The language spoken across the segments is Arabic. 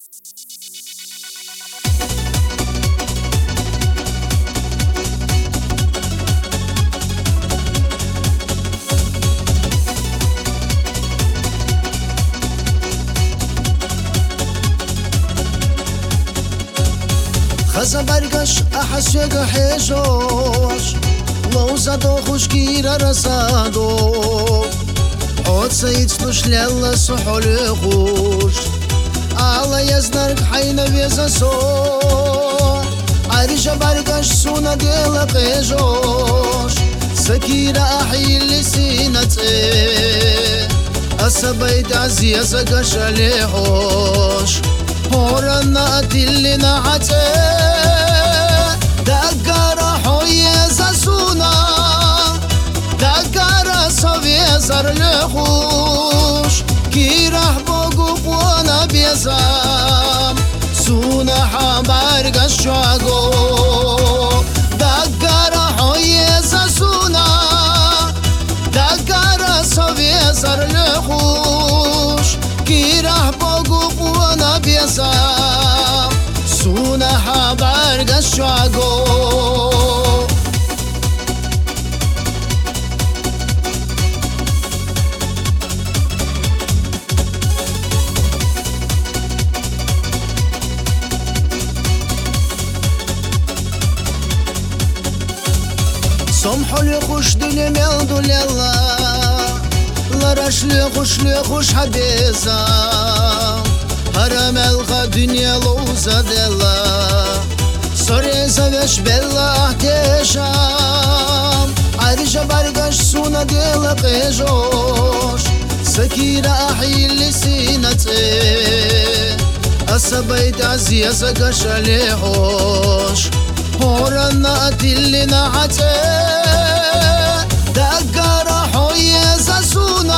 خزا برگش احسوگ حیشوش لو زدو خوشگیر رسادو عود سيدستوش للا سحول خوش على يزنرك حين بيزاسو عريشة برگش سونا ديلا قيجوش سكيرة أحي اللي سينتي أسبيت عزيزة قش ليحوش هورنا أتلي نعتي دقارة حوية ساسونا دقارة صبي زر لخوش كي راح بوقو قوانا بيزام سونا حبار قشاقو دقارة حوية ساسونا دقارة صبي زر لخوش كي راح بوقو قوانا بيزام سونا حبار قشاقو سمحوا لي خوش دنيا ميلدو ليلا لراش لي خوش حبيزا هرم الغا دنيا لوزا ديلا سوريزا وش بلا احتشام عريشة برگش سونا ديلا قيجوش سكيرة أحي اللي سينتي أسبيت عزيزة قش ليحوش هورنا أتلي نعتي دقارة حوية ساسونا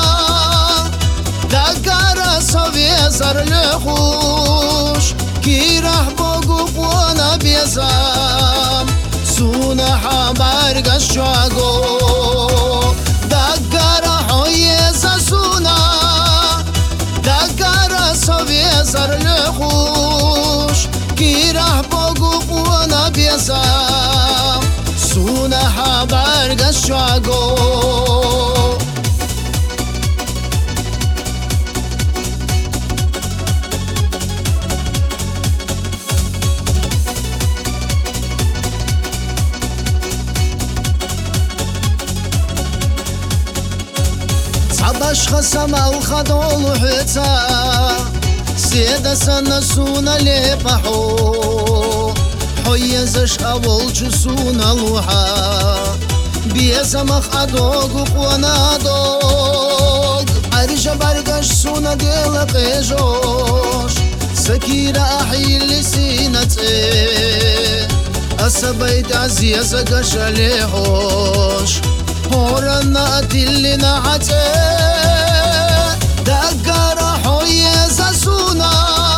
دقارة صبي زر لخوش كي راح بوقو قوانا بيزام سونا حبار قشاقو دقارة حوية ساسونا دقارة صبي زر لخوش كي راح بوقو قوانا بيزام سونا حبار قشاقو صعباش خسما وخدول حتا سيدا سنة سونا لبحو حيزش أول جسونا لوحا بيزمخ أدوغ وقوانا دوغ عريشة برگش سونا ديلا قيجوش سكيرة أحي اللي سينتي أسبيت عزيزة قش ليحوش هورنا أتلي نعتي دقارة حوية ساسونا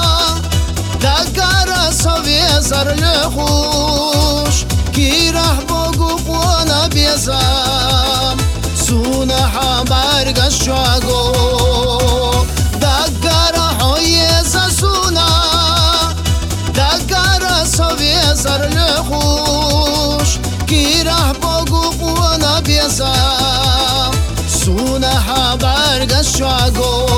دقارة صبي زر لخوش كي راح بوقو قوانا بيزام سونا حبار قشاقو دقارة حوية ساسونا دقارة صبي زر لخوش كي راح بوقو قوانا بيزام سونا حبار قشاقو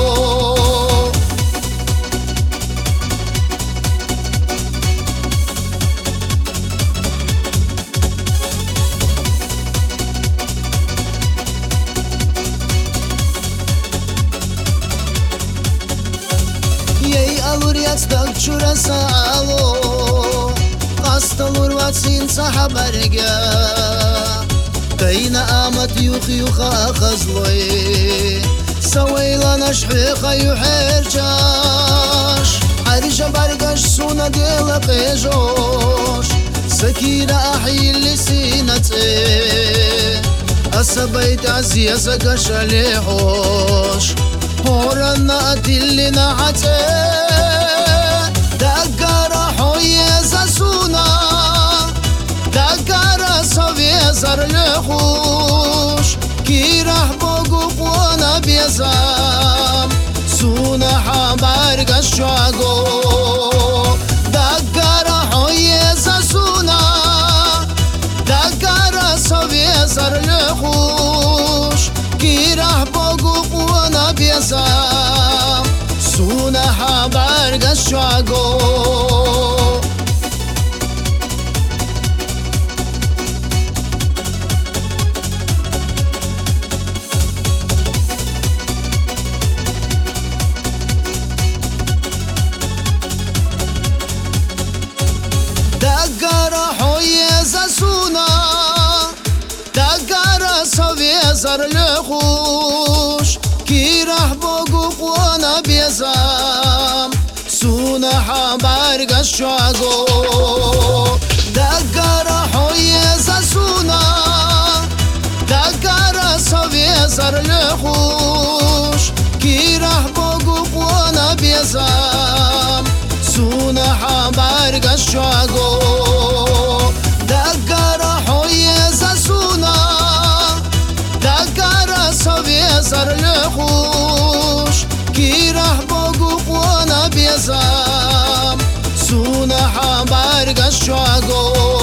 alur yatsdak çurasa alo Kastalur vatsin sahabarga Kayna amat yuqa khazloy Sawayla nashhiqa yuherjash Arija bargash suna dela qejosh Sakira ahi li sinate Asabait aziyaza gash alihosh هورنا أتلي نعتي دقارة حوية ساسونا دقارة صبي زر لخوش كي راح بوقو قوانا بيزام سونا حبار قشاقو شاگو دقر حویز سونا دقر سویزر لخوش کی ره بگو قوانا بیزم سونا حبرگ شاگو دقر حویز سونا دقر سویزر لخوش کی ره بگو قوانا بیزم سونا حبرگ شاگو دقر حویز سونا دقر سویزر لخوش کی ره بگو قوانا بیزم سونا حبرگ شاگو